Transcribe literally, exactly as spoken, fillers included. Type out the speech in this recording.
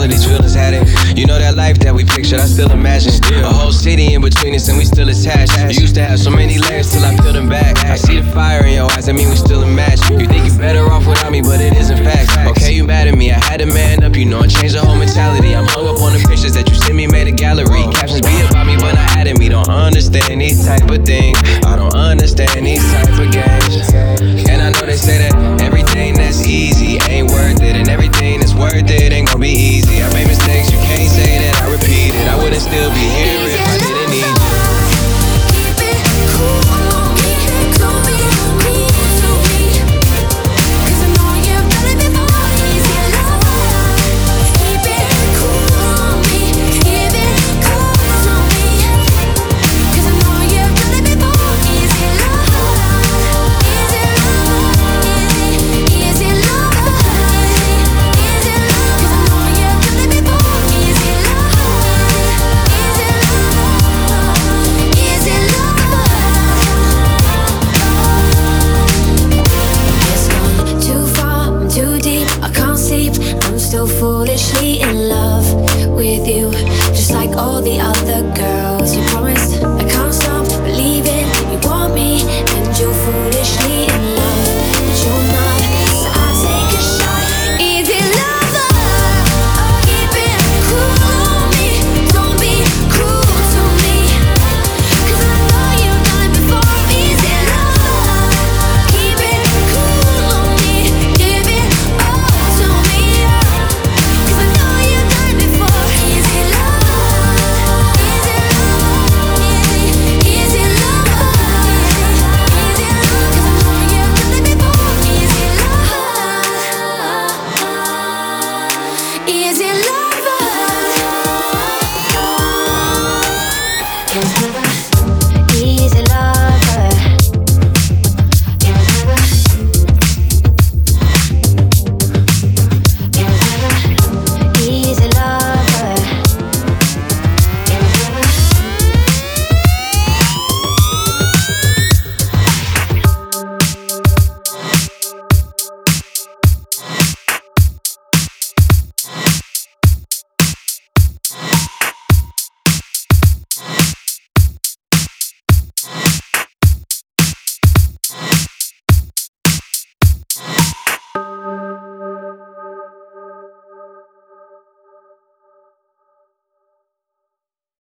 of these feelings had it. You know that life that we pictured, I still imagine. A whole city in between us and we still attached. You used to have so many layers till I peeled them back. I see the fire in your eyes, I mean we still a match. You think you're better off without me, but it isn't facts. Okay, you mad at me, I had to man up, you know, and change the whole mentality. I'm hung up on the pictures that you sent me, made a gallery. Captions be about me, but not at me. Don't understand these type of things. I don't understand these type of games. And I know they say that everything that's easy ain't worth it, and everything that's worth it ain't gonna be easy. I made mistakes, you can't say that I repeat it. I wouldn't still be here